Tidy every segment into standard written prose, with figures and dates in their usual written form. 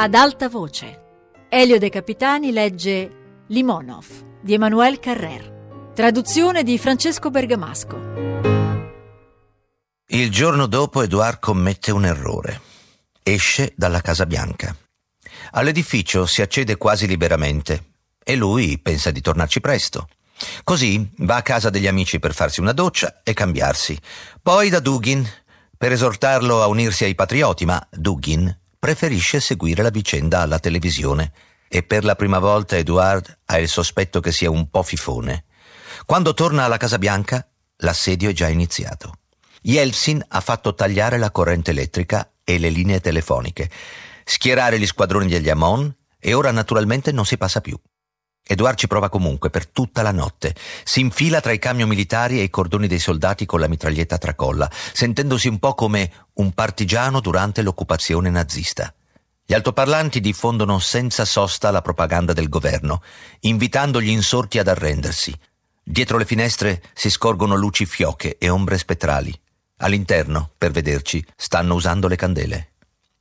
ad alta voce. Elio De Capitani legge Limonov di Emmanuel Carrère, traduzione di Francesco Bergamasco. Il giorno dopo Edouard commette un errore. Esce dalla Casa Bianca. All'edificio si accede quasi liberamente e lui pensa di tornarci presto. Così va a casa degli amici per farsi una doccia e cambiarsi. Poi da Dugin per esortarlo a unirsi ai patrioti, ma Dugin preferisce seguire la vicenda alla televisione e per la prima volta Edouard ha il sospetto che sia un po' fifone. Quando torna alla Casa Bianca, l'assedio è già iniziato. Yeltsin ha fatto tagliare la corrente elettrica e le linee telefoniche, schierare gli squadroni degli Amon e ora naturalmente non si passa più. Edouard ci prova comunque per tutta la notte. Si infila tra i camion militari e i cordoni dei soldati con la mitraglietta a tracolla, sentendosi un po' come un partigiano durante l'occupazione nazista. Gli altoparlanti diffondono senza sosta la propaganda del governo, invitando gli insorti ad arrendersi. Dietro le finestre si scorgono luci fioche e ombre spettrali. All'interno, per vederci, stanno usando le candele.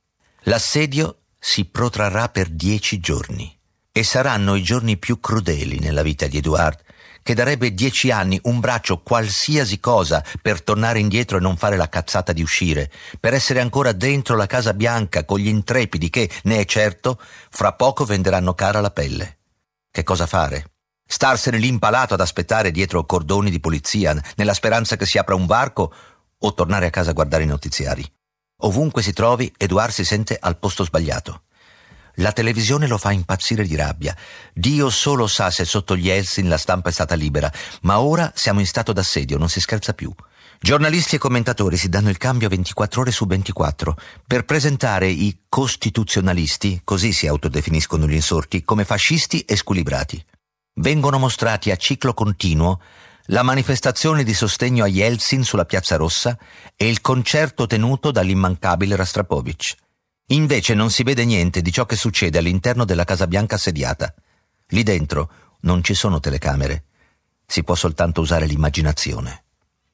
L'assedio si protrarrà per 10 giorni. E saranno i giorni più crudeli nella vita di Edouard, che darebbe 10 anni, un braccio, qualsiasi cosa per tornare indietro e non fare la cazzata di uscire, per essere ancora dentro la Casa Bianca con gli intrepidi che, ne è certo, fra poco venderanno cara la pelle. Che cosa fare? Starsene lì impalato ad aspettare dietro cordoni di polizia, nella speranza che si apra un varco, o tornare a casa a guardare i notiziari? Ovunque si trovi, Edouard si sente al posto sbagliato. La televisione lo fa impazzire di rabbia. Dio solo sa se sotto gli Yeltsin la stampa è stata libera, ma ora siamo in stato d'assedio, non si scherza più. Giornalisti e commentatori si danno il cambio 24 ore su 24 per presentare i costituzionalisti, così si autodefiniscono gli insorti, come fascisti e squilibrati. Vengono mostrati a ciclo continuo la manifestazione di sostegno a Yeltsin sulla Piazza Rossa e il concerto tenuto dall'immancabile Rostropovich. Invece non si vede niente di ciò che succede all'interno della Casa Bianca assediata. Lì dentro non ci sono telecamere. Si può soltanto usare l'immaginazione.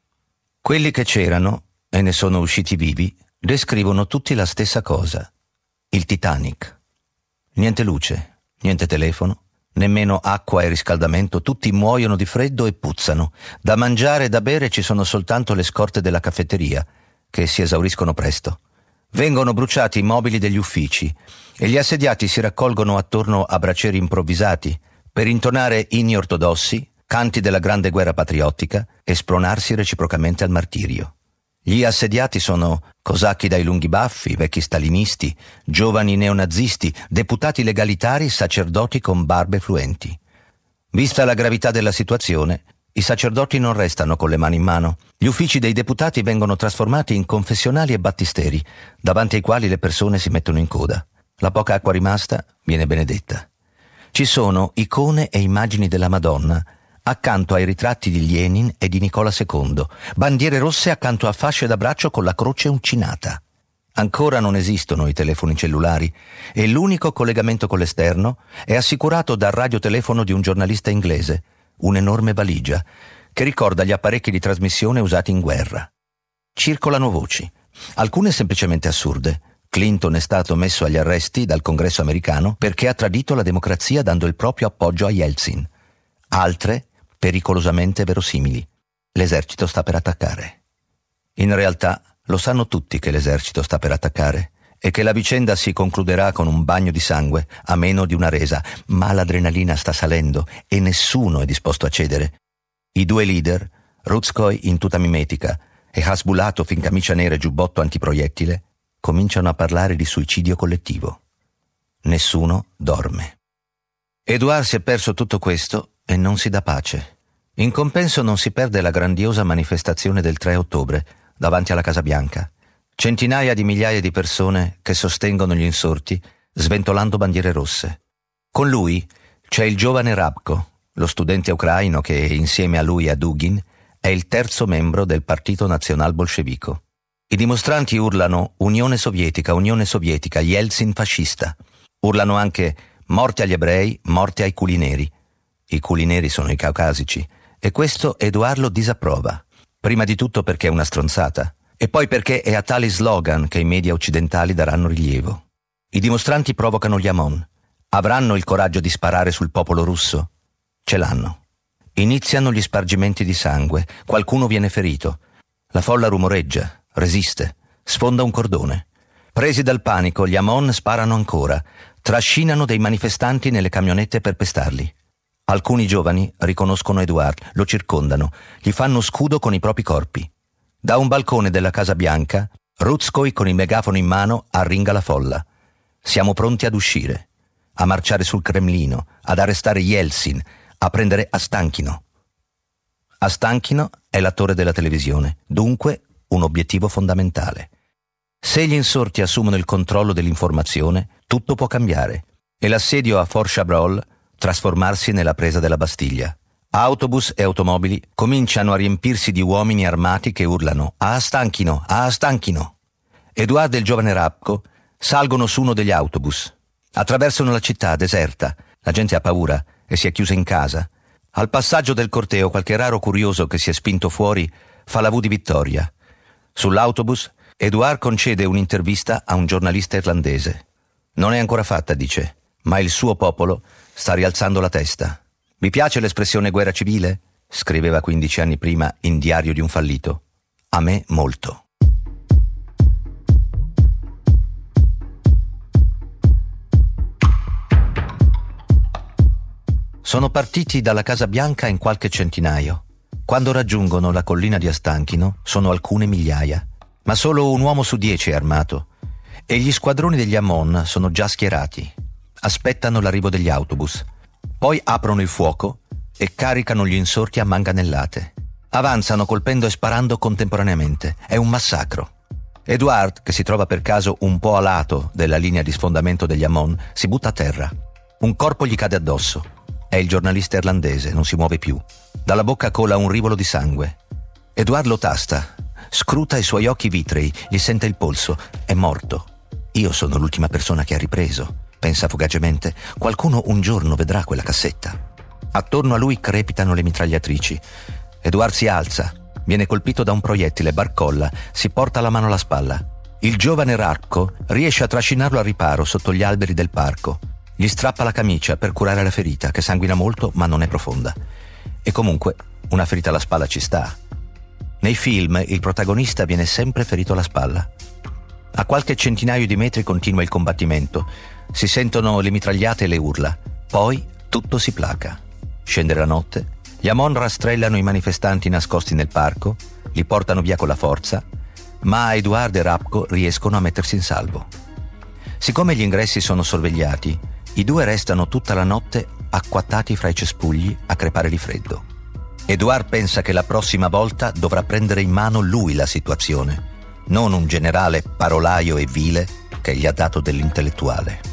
Quelli che c'erano, e ne sono usciti vivi, descrivono tutti la stessa cosa. Il Titanic. Niente luce, niente telefono, nemmeno acqua e riscaldamento, tutti muoiono di freddo e puzzano. Da mangiare e da bere ci sono soltanto le scorte della caffetteria, che si esauriscono presto. Vengono bruciati i mobili degli uffici e gli assediati si raccolgono attorno a bracieri improvvisati per intonare inni ortodossi, canti della grande guerra patriottica e spronarsi reciprocamente al martirio. Gli assediati sono cosacchi dai lunghi baffi, vecchi stalinisti, giovani neonazisti, deputati legalitari, sacerdoti con barbe fluenti. Vista la gravità della situazione, i sacerdoti non restano con le mani in mano. Gli uffici dei deputati vengono trasformati in confessionali e battisteri, davanti ai quali le persone si mettono in coda. La poca acqua rimasta viene benedetta. Ci sono icone e immagini della Madonna accanto ai ritratti di Lenin e di Nicola II, bandiere rosse accanto a fasce da braccio con la croce uncinata. Ancora non esistono i telefoni cellulari e l'unico collegamento con l'esterno è assicurato dal radiotelefono di un giornalista inglese, un'enorme valigia che ricorda gli apparecchi di trasmissione usati in guerra. Circolano voci, alcune semplicemente assurde. Clinton è stato messo agli arresti dal Congresso americano perché ha tradito la democrazia dando il proprio appoggio a Yeltsin. Altre pericolosamente verosimili. L'esercito sta per attaccare. In realtà lo sanno tutti che l'esercito sta per attaccare e che la vicenda si concluderà con un bagno di sangue a meno di una resa, ma l'adrenalina sta salendo e nessuno è disposto a cedere. I due leader, Ruzhkoy in tuta mimetica e Hasbulatov in camicia nera e giubbotto antiproiettile, cominciano a parlare di suicidio collettivo. Nessuno dorme. Edouard si è perso tutto questo e non si dà pace. In compenso non si perde la grandiosa manifestazione del 3 ottobre davanti alla Casa Bianca. Centinaia di migliaia di persone che sostengono gli insorti sventolando bandiere rosse. Con lui c'è il giovane Rabko, lo studente ucraino che, insieme a lui e a Dugin, è il terzo membro del Partito Nazional Bolscevico. I dimostranti urlano Unione Sovietica, Yeltsin fascista. Urlano anche morte agli ebrei, morte ai culi neri. I culi neri sono i caucasici e questo Edouard lo disapprova. Prima di tutto perché è una stronzata e poi perché è a tali slogan che i media occidentali daranno rilievo. I dimostranti provocano gli Amon. Avranno il coraggio di sparare sul popolo russo? Ce l'hanno. Iniziano gli spargimenti di sangue, qualcuno viene ferito. La folla rumoreggia, resiste, sfonda un cordone. Presi dal panico, gli Amon sparano ancora, trascinano dei manifestanti nelle camionette per pestarli. Alcuni giovani riconoscono Edouard, lo circondano, gli fanno scudo con i propri corpi. Da un balcone della Casa Bianca, Ruzhskoy con il megafono in mano arringa la folla. Siamo pronti ad uscire, a marciare sul Cremlino, ad arrestare Yeltsin, a prendere Ostanchino. Ostanchino è l'attore della televisione, dunque un obiettivo fondamentale. Se gli insorti assumono il controllo dell'informazione, tutto può cambiare e l'assedio a Fort Chabrol trasformarsi nella presa della Bastiglia. Autobus e automobili cominciano a riempirsi di uomini armati che urlano «A Ostanchino! A Ostanchino!». Edouard e il giovane Rabko salgono su uno degli autobus. Attraversano la città deserta, la gente ha paura e si è chiusa in casa. Al passaggio del corteo qualche raro curioso che si è spinto fuori fa la V di vittoria. Sull'autobus Edouard concede un'intervista a un giornalista irlandese. Non è ancora fatta, dice, ma il suo popolo sta rialzando la testa. «Vi piace l'espressione guerra civile?» scriveva 15 anni prima in Diario di un fallito. «A me molto». Sono partiti dalla Casa Bianca in qualche centinaio. Quando raggiungono la collina di Ostanchino sono alcune migliaia, ma solo un uomo su 10 è armato e gli squadroni degli Amon sono già schierati. Aspettano l'arrivo degli autobus. Poi aprono il fuoco e caricano gli insorti a manganellate. Avanzano colpendo e sparando contemporaneamente. È un massacro. Edouard, che si trova per caso un po' a lato della linea di sfondamento degli Amon, si butta a terra. Un corpo gli cade addosso. È il giornalista irlandese, non si muove più. Dalla bocca cola un rivolo di sangue. Edouard lo tasta, scruta i suoi occhi vitrei, gli sente il polso. È morto. Io sono l'ultima persona che ha ripreso, pensa fugacemente. Qualcuno un giorno vedrà quella cassetta. Attorno a lui crepitano le mitragliatrici. Edouard si alza, viene colpito da un proiettile, barcolla, si porta la mano alla spalla. Il giovane Rabko riesce a trascinarlo al riparo sotto gli alberi del parco. Gli strappa la camicia per curare la ferita, che sanguina molto ma non è profonda. E comunque una ferita alla spalla ci sta. Nei film il protagonista viene sempre ferito alla spalla. A qualche centinaio di metri continua il combattimento. Si sentono le mitragliate e le urla. Poi tutto si placa. Scende la notte. Gli Amon rastrellano i manifestanti nascosti nel parco, li portano via con la forza, ma Edouard e Rabko riescono a mettersi in salvo. Siccome gli ingressi sono sorvegliati, i due restano tutta la notte acquattati fra i cespugli a crepare di freddo. Edouard pensa che la prossima volta dovrà prendere in mano lui la situazione, non un generale parolaio e vile che gli ha dato dell'intellettuale.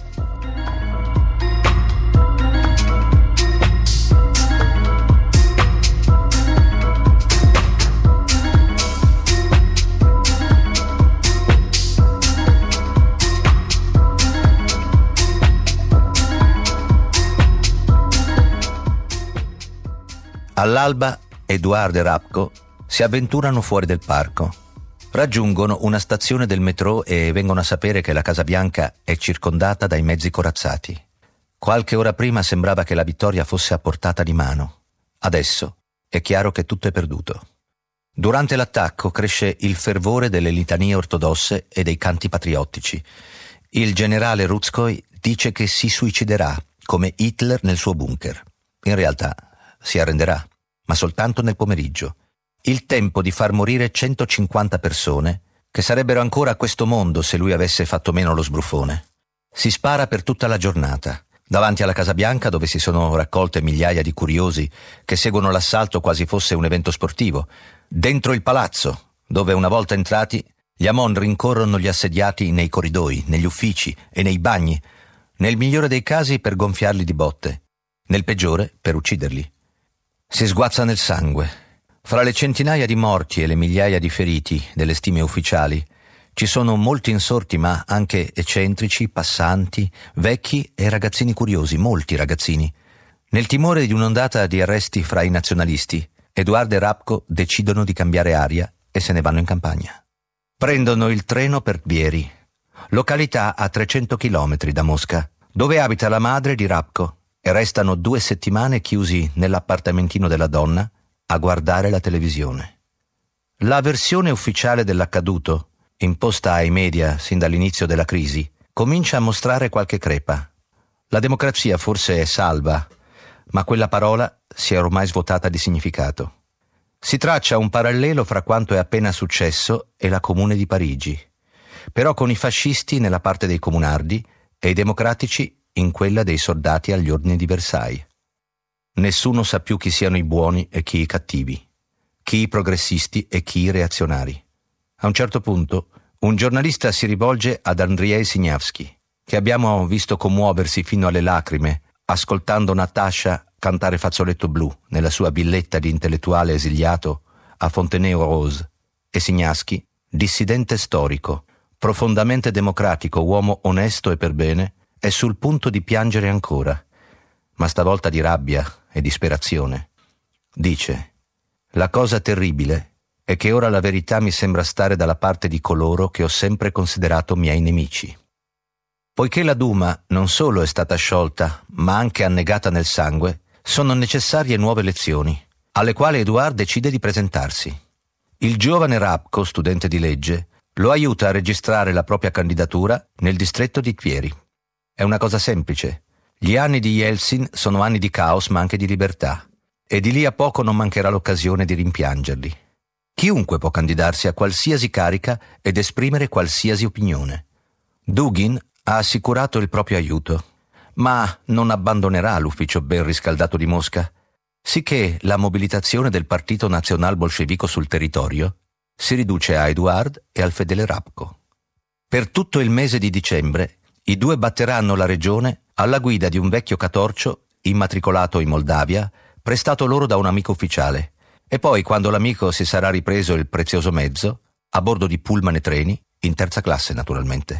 All'alba, Edouard e Rabko si avventurano fuori del parco. Raggiungono una stazione del metro e vengono a sapere che la Casa Bianca è circondata dai mezzi corazzati. Qualche ora prima sembrava che la vittoria fosse a portata di mano. Adesso è chiaro che tutto è perduto. Durante l'attacco cresce il fervore delle litanie ortodosse e dei canti patriottici. Il generale Ruzhskoy dice che si suiciderà, come Hitler nel suo bunker. In realtà si arrenderà, ma soltanto nel pomeriggio. Il tempo di far morire 150 persone, che sarebbero ancora a questo mondo se lui avesse fatto meno lo sbruffone. Si spara per tutta la giornata, davanti alla Casa Bianca dove si sono raccolte migliaia di curiosi che seguono l'assalto quasi fosse un evento sportivo, dentro il palazzo, dove una volta entrati gli Amon rincorrono gli assediati nei corridoi, negli uffici e nei bagni, nel migliore dei casi per gonfiarli di botte, nel peggiore per ucciderli. Si sguazza nel sangue. Fra le centinaia di morti e le migliaia di feriti delle stime ufficiali ci sono molti insorti ma anche eccentrici, passanti, vecchi e ragazzini curiosi, molti ragazzini. Nel timore di un'ondata di arresti fra i nazionalisti, Edouard e Rabko decidono di cambiare aria e se ne vanno in campagna. Prendono il treno per Bieri. località a 300 chilometri da Mosca, dove abita la madre di Rabko, e restano 2 settimane chiusi nell'appartamentino della donna a guardare la televisione. La versione ufficiale dell'accaduto, imposta ai media sin dall'inizio della crisi, comincia a mostrare qualche crepa. La democrazia forse è salva, ma quella parola si è ormai svuotata di significato. Si traccia un parallelo fra quanto è appena successo e la Comune di Parigi, però con i fascisti nella parte dei comunardi e i democratici in quella dei soldati agli ordini di Versailles. Nessuno sa più chi siano i buoni e chi i cattivi, chi i progressisti e chi i reazionari. A un certo punto, un giornalista si rivolge ad Andrei Signavsky, che abbiamo visto commuoversi fino alle lacrime ascoltando Natasha cantare Fazzoletto blu nella sua villetta di intellettuale esiliato a Fontenay-aux-Roses, e Signavsky, dissidente storico, profondamente democratico, uomo onesto e per bene, è sul punto di piangere ancora, ma stavolta di rabbia e disperazione. Dice: «La cosa terribile è che ora la verità mi sembra stare dalla parte di coloro che ho sempre considerato miei nemici. Poiché la Duma non solo è stata sciolta, ma anche annegata nel sangue, sono necessarie nuove elezioni, alle quali Édouard decide di presentarsi. Il giovane Rabko, studente di legge, lo aiuta a registrare la propria candidatura nel distretto di Tvieri. È una cosa semplice. Gli anni di Yeltsin sono anni di caos ma anche di libertà, e di lì a poco non mancherà l'occasione di rimpiangerli. Chiunque può candidarsi a qualsiasi carica ed esprimere qualsiasi opinione. Dugin ha assicurato il proprio aiuto, ma non abbandonerà l'ufficio ben riscaldato di Mosca, sicché la mobilitazione del partito nazional-bolscevico sul territorio si riduce a Édouard e al fedele Rabko. Per tutto il mese di dicembre i due batteranno la regione alla guida di un vecchio catorcio immatricolato in Moldavia, prestato loro da un amico ufficiale, e poi, quando l'amico si sarà ripreso il prezioso mezzo, a bordo di pullman e treni, in terza classe naturalmente.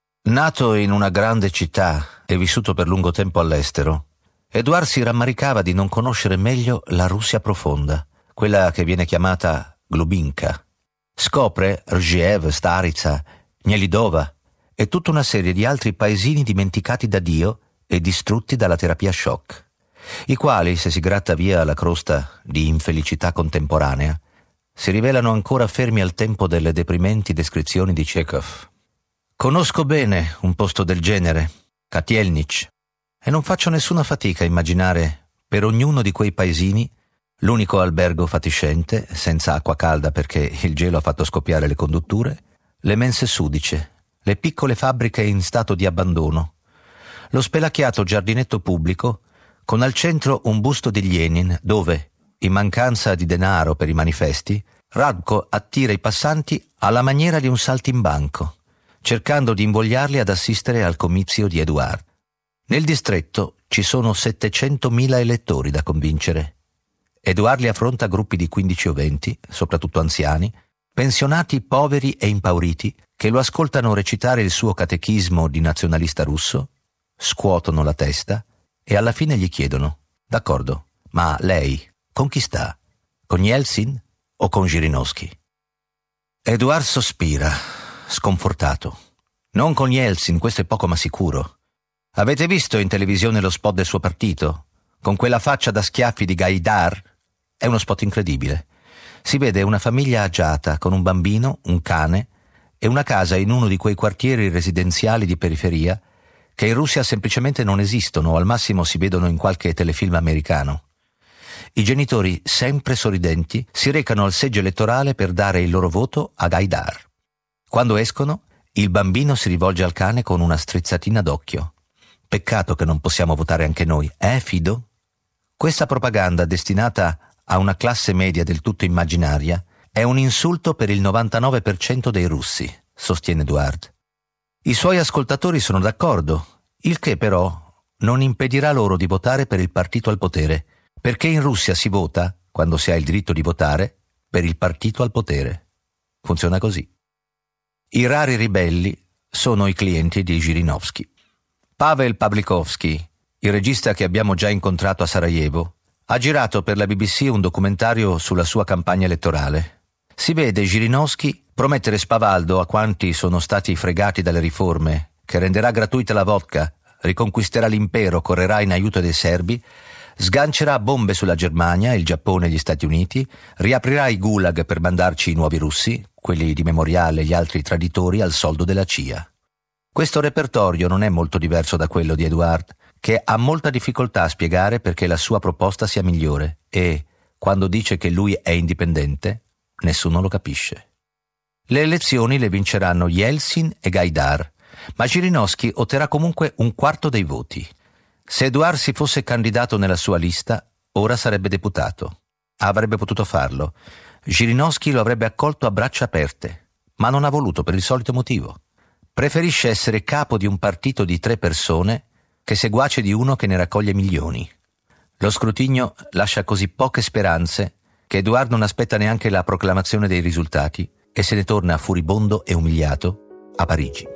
Nato in una grande città e vissuto per lungo tempo all'estero, Édouard si rammaricava di non conoscere meglio la Russia profonda, quella che viene chiamata Glubinka. Scopre Rzhiev, Staritsa, Gnelidova e tutta una serie di altri paesini dimenticati da Dio e distrutti dalla terapia shock, i quali, se si gratta via la crosta di infelicità contemporanea, si rivelano ancora fermi al tempo delle deprimenti descrizioni di Chekhov. Conosco bene un posto del genere, Katielnich, e non faccio nessuna fatica a immaginare per ognuno di quei paesini l'unico albergo fatiscente, senza acqua calda perché il gelo ha fatto scoppiare le condutture, le mense sudice, le piccole fabbriche in stato di abbandono, lo spelacchiato giardinetto pubblico con al centro un busto di Lenin dove, in mancanza di denaro per i manifesti, Rabko attira i passanti alla maniera di un saltimbanco, cercando di invogliarli ad assistere al comizio di Édouard. Nel distretto ci sono 700.000 elettori da convincere. Édouard li affronta gruppi di 15 o 20, soprattutto anziani, pensionati poveri e impauriti, che lo ascoltano recitare il suo catechismo di nazionalista russo, scuotono la testa e alla fine gli chiedono: «D'accordo, ma lei con chi sta? Con Yeltsin o con Zhirinovsky?» Édouard sospira, sconfortato. «Non con Yeltsin, questo è poco ma sicuro. Avete visto in televisione lo spot del suo partito? Con quella faccia da schiaffi di Gaidar? È uno spot incredibile. Si vede una famiglia agiata con un bambino, un cane e una casa in uno di quei quartieri residenziali di periferia che in Russia semplicemente non esistono o al massimo si vedono in qualche telefilm americano. I genitori, sempre sorridenti, si recano al seggio elettorale per dare il loro voto a Gaidar. Quando escono, il bambino si rivolge al cane con una strizzatina d'occhio. Peccato che non possiamo votare anche noi, Fido? Questa propaganda, destinata a una classe media del tutto immaginaria, è un insulto per il 99% dei russi, sostiene Édouard. I suoi ascoltatori sono d'accordo, il che però non impedirà loro di votare per il partito al potere, perché in Russia si vota, quando si ha il diritto di votare, per il partito al potere. Funziona così. I rari ribelli sono i clienti di Zhirinovsky. Pavel Pavlikovsky, il regista che abbiamo già incontrato a Sarajevo, ha girato per la BBC un documentario sulla sua campagna elettorale. Si vede Jirinovskij promettere spavaldo a quanti sono stati fregati dalle riforme, che renderà gratuita la vodka, riconquisterà l'impero, correrà in aiuto dei serbi, sgancerà bombe sulla Germania, il Giappone e gli Stati Uniti, riaprirà i gulag per mandarci i nuovi russi, quelli di Memoriale e gli altri traditori al soldo della CIA. Questo repertorio non è molto diverso da quello di Eduard, che ha molta difficoltà a spiegare perché la sua proposta sia migliore e, quando dice che lui è indipendente, nessuno lo capisce. Le elezioni le vinceranno Yeltsin e Gaidar, ma Jirinovskij otterrà comunque un quarto dei voti. Se Eduard si fosse candidato nella sua lista, ora sarebbe deputato. Avrebbe potuto farlo. Jirinovskij lo avrebbe accolto a braccia aperte, ma non ha voluto per il solito motivo. Preferisce essere capo di un partito di 3 persone che seguace di uno che ne raccoglie milioni. Lo scrutinio lascia così poche speranze che Eduard non aspetta neanche la proclamazione dei risultati e se ne torna furibondo e umiliato a Parigi.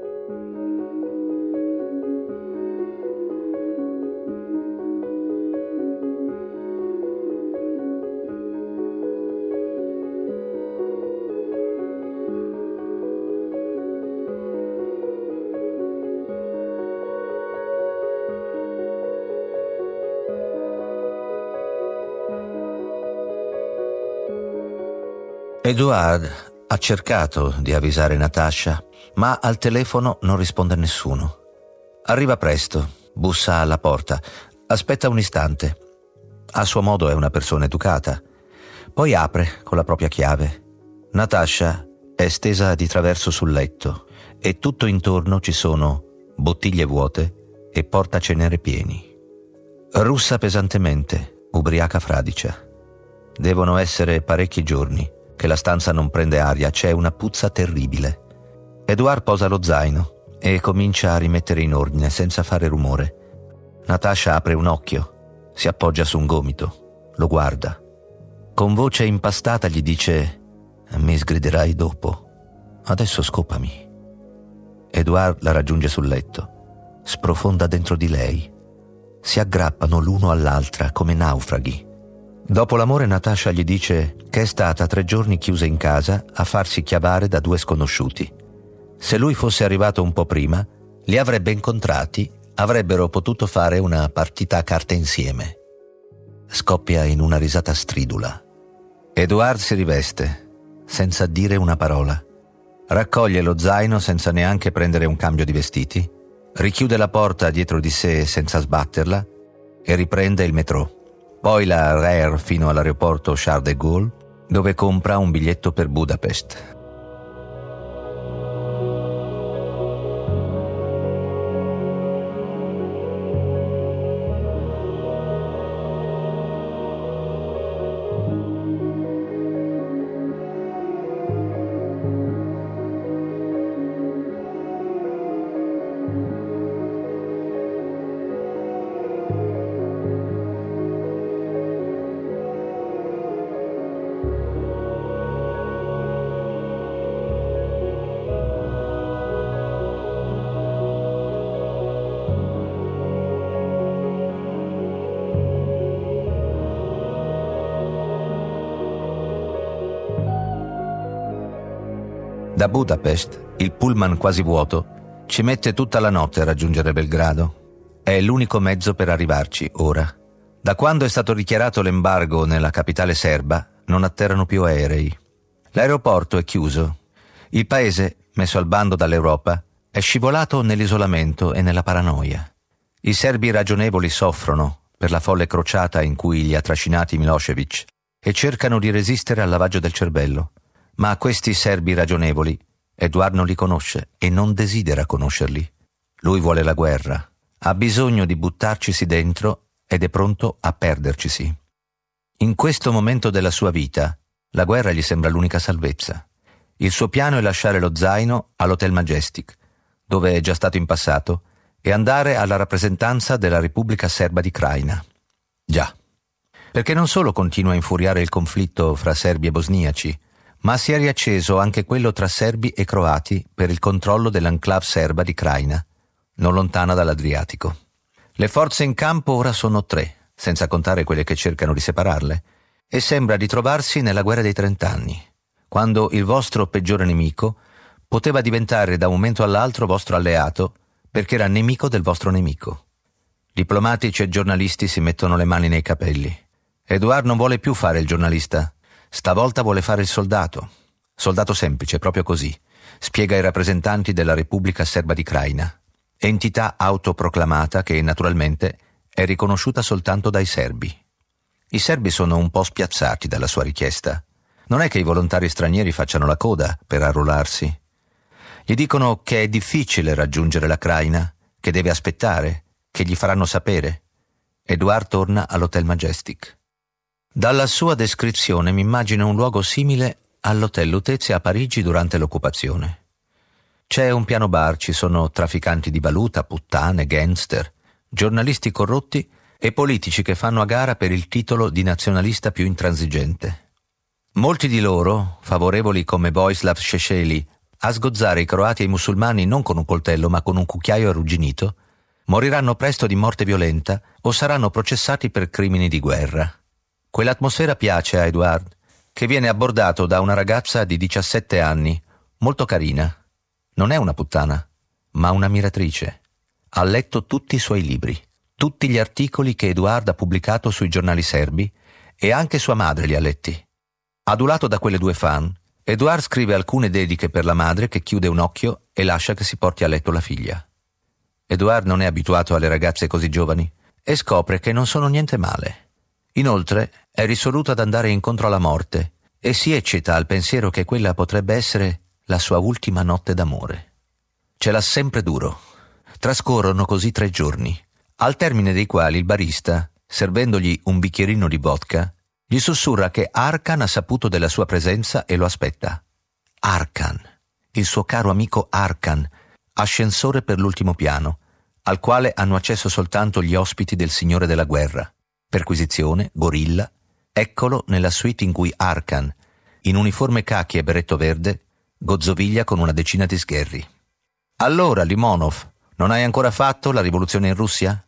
Eduard ha cercato di avvisare Natasha, ma al telefono non risponde nessuno. Arriva presto, bussa alla porta, aspetta un istante. A suo modo è una persona educata. Poi apre con la propria chiave. Natasha è stesa di traverso sul letto e tutto intorno ci sono bottiglie vuote e portacenere pieni. Russa pesantemente, ubriaca fradicia. Devono essere parecchi giorni che la stanza non prende aria, c'è una puzza terribile. Eduard posa lo zaino e comincia a rimettere in ordine senza fare rumore. Natasha apre un occhio, si appoggia su un gomito, lo guarda. Con voce impastata gli dice: «Mi sgriderai dopo, adesso scopami». Eduard la raggiunge sul letto, sprofonda dentro di lei. Si aggrappano l'uno all'altra come naufraghi. Dopo l'amore Natasha gli dice che è stata 3 giorni chiusa in casa a farsi chiavare da 2 sconosciuti. Se lui fosse arrivato un po' prima, li avrebbe incontrati, avrebbero potuto fare una partita a carte insieme. Scoppia in una risata stridula. Eduard si riveste, senza dire una parola. Raccoglie lo zaino senza neanche prendere un cambio di vestiti, richiude la porta dietro di sé senza sbatterla e riprende il metro. Poi la RER fino all'aeroporto Charles de Gaulle, dove compra un biglietto per Budapest. Da Budapest, il pullman quasi vuoto ci mette tutta la notte a raggiungere Belgrado. È l'unico mezzo per arrivarci, ora. Da quando è stato dichiarato l'embargo nella capitale serba, non atterrano più aerei. L'aeroporto è chiuso. Il paese, messo al bando dall'Europa, è scivolato nell'isolamento e nella paranoia. I serbi ragionevoli soffrono per la folle crociata in cui li ha trascinati Milošević e cercano di resistere al lavaggio del cervello. Ma questi serbi ragionevoli, Eduard non li conosce e non desidera conoscerli. Lui vuole la guerra, ha bisogno di buttarcisi dentro ed è pronto a perdercisi. In questo momento della sua vita, la guerra gli sembra l'unica salvezza. Il suo piano è lasciare lo zaino all'Hotel Majestic, dove è già stato in passato, e andare alla rappresentanza della Repubblica Serba di Krajina. Già, perché non solo continua a infuriare il conflitto fra serbi e bosniaci, ma si è riacceso anche quello tra serbi e croati per il controllo dell'enclave serba di Krajina, non lontana dall'Adriatico. Le forze in campo ora sono 3, senza contare quelle che cercano di separarle, e sembra di trovarsi nella guerra dei 30 anni. quando il vostro peggiore nemico poteva diventare da un momento all'altro vostro alleato perché era nemico del vostro nemico. Diplomatici e giornalisti si mettono le mani nei capelli. Édouard non vuole più fare il giornalista, stavolta vuole fare il soldato. Soldato semplice, proprio così, spiega ai rappresentanti della Repubblica Serba di Krajina, entità autoproclamata che naturalmente è riconosciuta soltanto dai serbi. I serbi sono un po' spiazzati dalla sua richiesta. Non è che i volontari stranieri facciano la coda per arruolarsi. Gli dicono che è difficile raggiungere la Krajina, che deve aspettare, che gli faranno sapere. Édouard torna all'Hotel Majestic. Dalla sua descrizione mi immagino un luogo simile all'Hotel Lutezia a Parigi durante l'occupazione. C'è un piano bar, ci sono trafficanti di valuta, puttane, gangster, giornalisti corrotti e politici che fanno a gara per il titolo di nazionalista più intransigente. Molti di loro, favorevoli come Vojislav Šešelj a sgozzare i croati e i musulmani non con un coltello ma con un cucchiaio arrugginito, moriranno presto di morte violenta o saranno processati per crimini di guerra. Quell'atmosfera piace a Édouard, che viene abbordato da una ragazza di 17 anni, molto carina. Non è una puttana, ma un'ammiratrice. Ha letto tutti i suoi libri, tutti gli articoli che Édouard ha pubblicato sui giornali serbi e anche sua madre li ha letti. Adulato da quelle due fan, Édouard scrive alcune dediche per la madre che chiude un occhio e lascia che si porti a letto la figlia. Édouard non è abituato alle ragazze così giovani e scopre che non sono niente male. Inoltre è risoluto ad andare incontro alla morte e si eccita al pensiero che quella potrebbe essere la sua ultima notte d'amore. Ce l'ha sempre duro. Trascorrono così 3 giorni, al termine dei quali il barista, servendogli un bicchierino di vodka, gli sussurra che Arkan ha saputo della sua presenza e lo aspetta. Arkan, il suo caro amico Arkan, ascensore per l'ultimo piano, al quale hanno accesso soltanto gli ospiti del Signore della Guerra. Perquisizione, gorilla, eccolo nella suite in cui Arkan, in uniforme cacchi e berretto verde, gozzoviglia con una decina di sgherri. Allora, Limonov, non hai ancora fatto la rivoluzione in Russia?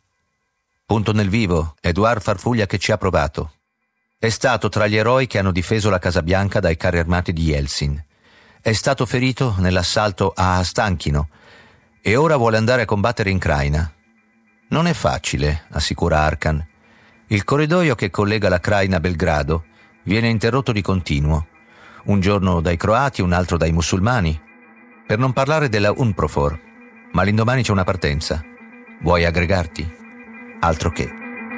Punto nel vivo, Édouard farfuglia che ci ha provato. È stato tra gli eroi che hanno difeso la Casa Bianca dai carri armati di Yeltsin. È stato ferito nell'assalto a Ostanchino e ora vuole andare a combattere in Krajina. Non è facile, assicura Arkan. Il corridoio che collega la Krajina a Belgrado viene interrotto di continuo, un giorno dai croati, un altro dai musulmani, per non parlare della UNPROFOR, ma l'indomani c'è una partenza. Vuoi aggregarti? Altro che.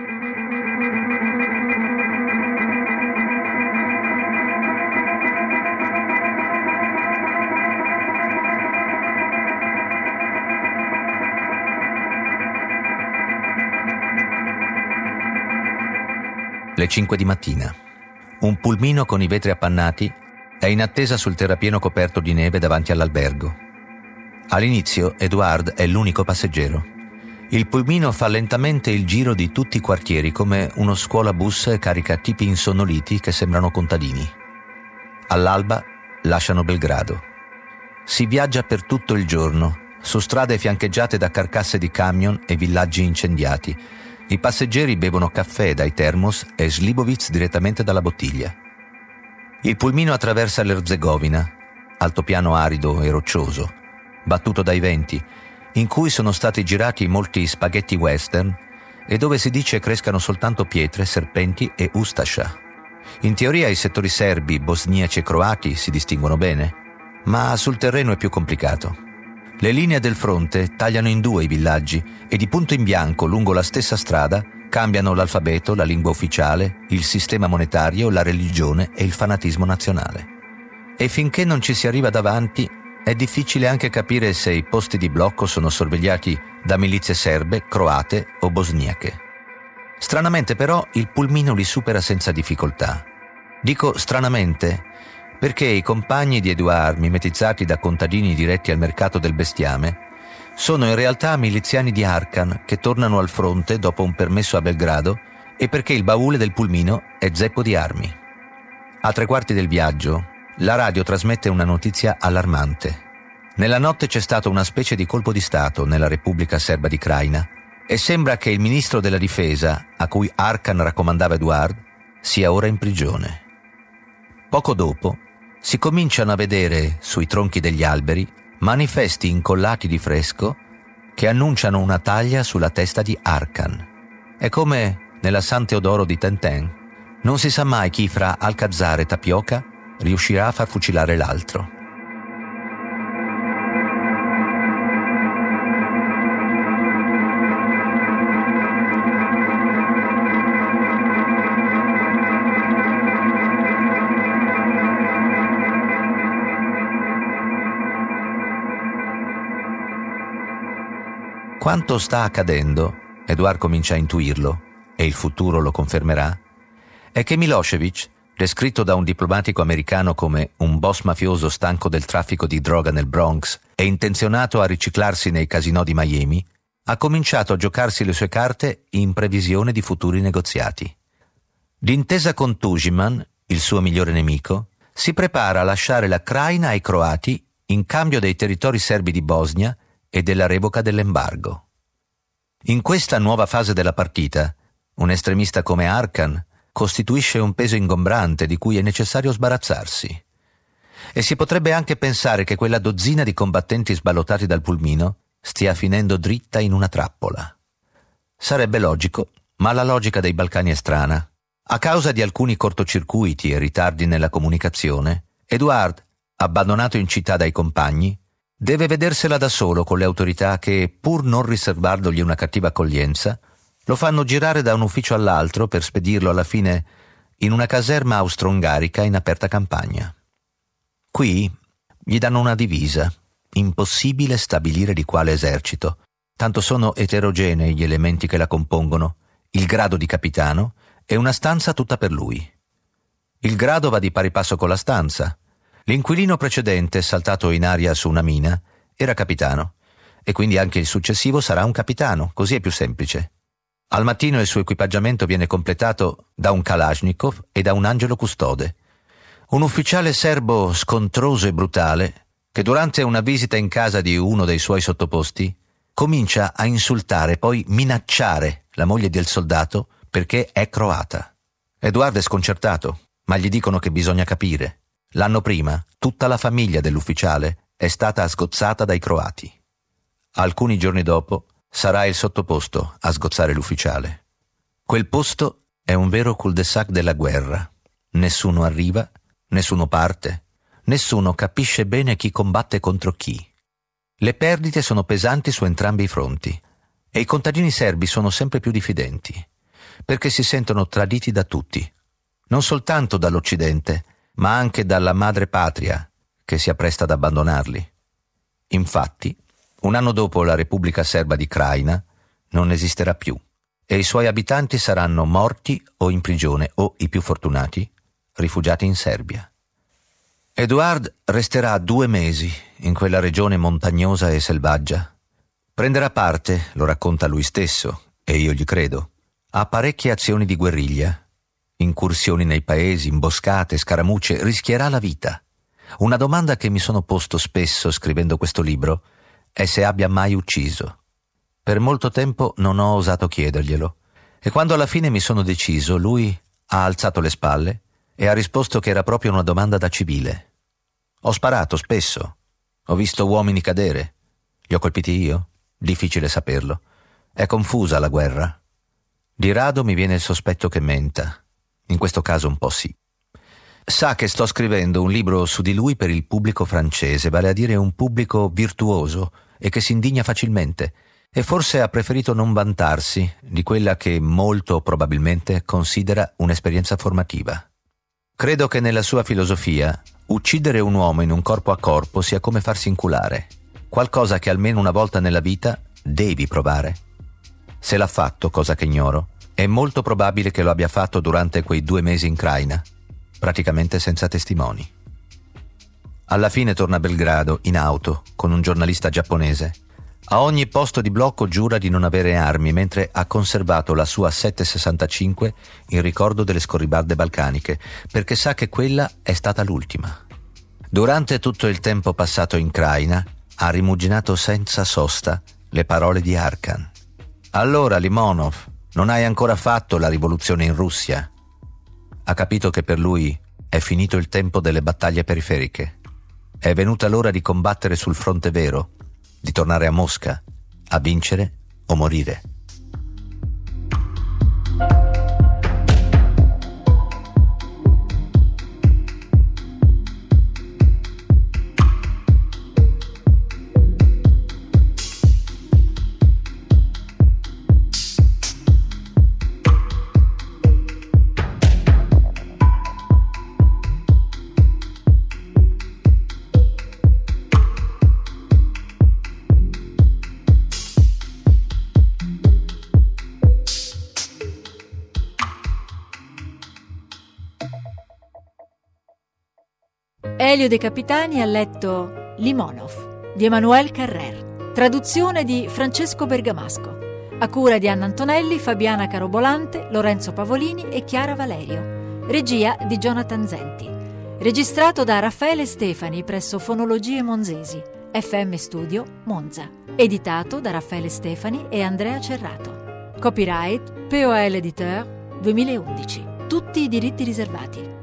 Le 5 di mattina. Un pulmino con i vetri appannati è in attesa sul terrapieno coperto di neve davanti all'albergo. All'inizio Édouard è l'unico passeggero. Il pulmino fa lentamente il giro di tutti i quartieri come uno scuolabus e carica tipi insonnoliti che sembrano contadini. All'alba lasciano Belgrado. Si viaggia per tutto il giorno, su strade fiancheggiate da carcasse di camion e villaggi incendiati. I passeggeri bevono caffè dai termos e Slivovitz direttamente dalla bottiglia. Il pulmino attraversa l'Erzegovina, altopiano arido e roccioso, battuto dai venti, in cui sono stati girati molti spaghetti western e dove si dice crescano soltanto pietre, serpenti e ustascia. In teoria i settori serbi, bosniaci e croati si distinguono bene, ma sul terreno è più complicato. Le linee del fronte tagliano in 2 i villaggi e di punto in bianco lungo la stessa strada cambiano l'alfabeto, la lingua ufficiale, il sistema monetario, la religione e il fanatismo nazionale. E finché non ci si arriva davanti è difficile anche capire se i posti di blocco sono sorvegliati da milizie serbe, croate o bosniache. Stranamente però il pulmino li supera senza difficoltà. Dico stranamente perché i compagni di Édouard, mimetizzati da contadini diretti al mercato del bestiame, sono in realtà miliziani di Arkan che tornano al fronte dopo un permesso a Belgrado e perché il baule del pulmino è zeppo di armi. A 3/4 del viaggio, la radio trasmette una notizia allarmante. Nella notte c'è stato una specie di colpo di Stato nella Repubblica Serba di Krajina e sembra che il ministro della difesa, a cui Arkan raccomandava Édouard, sia ora in prigione. Poco dopo, si cominciano a vedere sui tronchi degli alberi manifesti incollati di fresco che annunciano una taglia sulla testa di Arkan. È come nella San Teodoro di Tintin. Non si sa mai chi fra Alcazar e Tapioca riuscirà a far fucilare l'altro. Quanto sta accadendo, Edouard comincia a intuirlo, e il futuro lo confermerà, è che Milošević, descritto da un diplomatico americano come un boss mafioso stanco del traffico di droga nel Bronx e intenzionato a riciclarsi nei casinò di Miami, ha cominciato a giocarsi le sue carte in previsione di futuri negoziati. D'intesa con Tuđman, il suo migliore nemico, si prepara a lasciare la Krajina ai croati in cambio dei territori serbi di Bosnia e della revoca dell'embargo. In questa nuova fase della partita, un estremista come Arkan costituisce un peso ingombrante di cui è necessario sbarazzarsi. E si potrebbe anche pensare che quella dozzina di combattenti sballottati dal pulmino stia finendo dritta in una trappola. Sarebbe logico, ma la logica dei Balcani è strana. A causa di alcuni cortocircuiti e ritardi nella comunicazione, Edouard, abbandonato in città dai compagni, deve vedersela da solo con le autorità che, pur non riservandogli una cattiva accoglienza, lo fanno girare da un ufficio all'altro per spedirlo alla fine in una caserma austro-ungarica in aperta campagna. Qui gli danno una divisa, impossibile stabilire di quale esercito, tanto sono eterogenei gli elementi che la compongono, il grado di capitano e una stanza tutta per lui. Il grado va di pari passo con la stanza. L'inquilino precedente, saltato in aria su una mina, era capitano, e quindi anche il successivo sarà un capitano, così è più semplice. Al mattino il suo equipaggiamento viene completato da un Kalashnikov e da un angelo custode. Un ufficiale serbo scontroso e brutale, che durante una visita in casa di uno dei suoi sottoposti, comincia a insultare, poi minacciare la moglie del soldato perché è croata. Edouard è sconcertato, ma gli dicono che bisogna capire. L'anno prima, tutta la famiglia dell'ufficiale è stata sgozzata dai croati. Alcuni giorni dopo, sarà il sottoposto a sgozzare l'ufficiale. Quel posto è un vero cul-de-sac della guerra. Nessuno arriva, nessuno parte, nessuno capisce bene chi combatte contro chi. Le perdite sono pesanti su entrambi i fronti e i contadini serbi sono sempre più diffidenti, perché si sentono traditi da tutti, non soltanto dall'Occidente, ma anche dalla madre patria che si appresta ad abbandonarli. Infatti, un anno dopo la Repubblica Serba di Krajina non esisterà più e i suoi abitanti saranno morti o in prigione o, i più fortunati, rifugiati in Serbia. Edouard resterà 2 mesi in quella regione montagnosa e selvaggia. Prenderà parte, lo racconta lui stesso, e io gli credo, a parecchie azioni di guerriglia, incursioni nei paesi, imboscate, scaramucce, rischierà la vita. Una domanda che mi sono posto spesso scrivendo questo libro è se abbia mai ucciso. Per molto tempo non ho osato chiederglielo, e quando alla fine mi sono deciso, lui ha alzato le spalle e ha risposto che era proprio una domanda da civile. Ho sparato spesso, ho visto uomini cadere. Li ho colpiti io? Difficile saperlo. È confusa la guerra. Di rado mi viene il sospetto che menta. In questo caso un po' sì. Sa che sto scrivendo un libro su di lui per il pubblico francese, vale a dire un pubblico virtuoso e che si indigna facilmente, e forse ha preferito non vantarsi di quella che molto probabilmente considera un'esperienza formativa. Credo che nella sua filosofia uccidere un uomo in un corpo a corpo sia come farsi inculare, qualcosa che almeno una volta nella vita devi provare. Se l'ha fatto, cosa che ignoro, è molto probabile che lo abbia fatto durante quei 2 mesi in Krajina, praticamente senza testimoni. Alla fine torna a Belgrado, in auto, con un giornalista giapponese. A ogni posto di blocco giura di non avere armi, mentre ha conservato la sua 765 in ricordo delle scorribarde balcaniche, perché sa che quella è stata l'ultima. Durante tutto il tempo passato in Krajina, ha rimuginato senza sosta le parole di Arkan. «Allora, Limonov, non hai ancora fatto la rivoluzione in Russia?» Ha capito che per lui È finito il tempo delle battaglie periferiche. È venuta l'ora di combattere sul fronte vero, di tornare a Mosca, a vincere o morire. Elio De Capitani ha letto Limonov di Emmanuel Carrère, traduzione di Francesco Bergamasco, a cura di Anna Antonelli, Fabiana Carobolante, Lorenzo Pavolini e Chiara Valerio, regia di Jonathan Zenti, registrato da Raffaele Stefani presso Fonologie Monzesi, FM Studio Monza, editato da Raffaele Stefani e Andrea Cerrato. Copyright POL Editeur 2011. Tutti i diritti riservati.